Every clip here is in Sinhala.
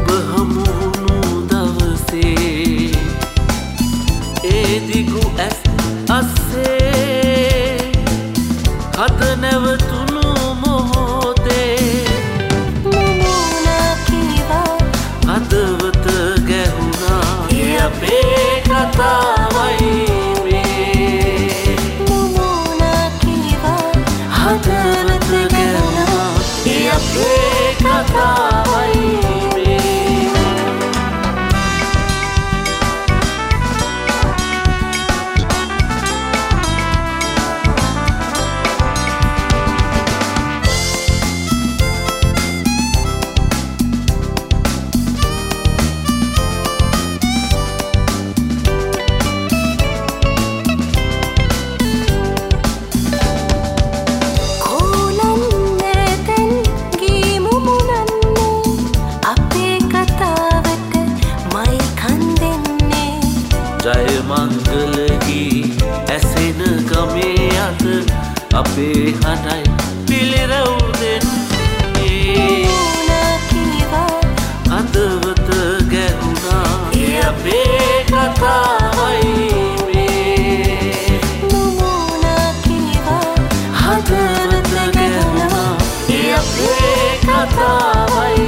ඔබ හමුුණු දවසේ ඒ දිගු ඇස් අස්සේ හද නැවතුණු මොහොතේ මුමුණා කීවා හදවත ගැහුණා ඒ අපේ කතාවයි මේ මුමුණා කීවා හදවත ගැහුණා ඒ අපේ කතාවයි ජය මංගල ගී ඇසෙන ගමේ අත අපේ හඬයි පිළිරව් දෙන්නේ මුමුණා කීවා හදවත ගැහුණා ඒ අපේ කතාවයි මේ මුමුණා කීවා හදවත ගැහුණා ඒ අපේ කතාවයි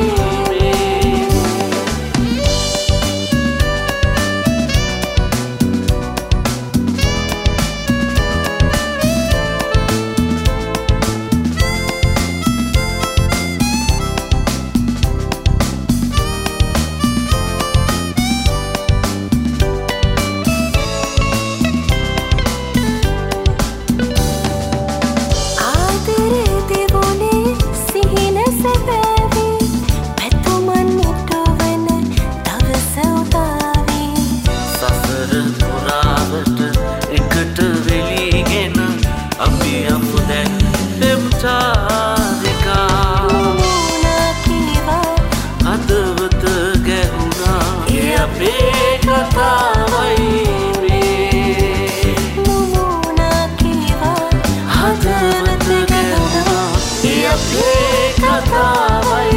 මුමුණා කීවා හදවත ගැහුණා ඒ අපේ කතාවයි මේ මුමුණා කීවා හදවත ගැහුණා ඒ අපේ කතාවයි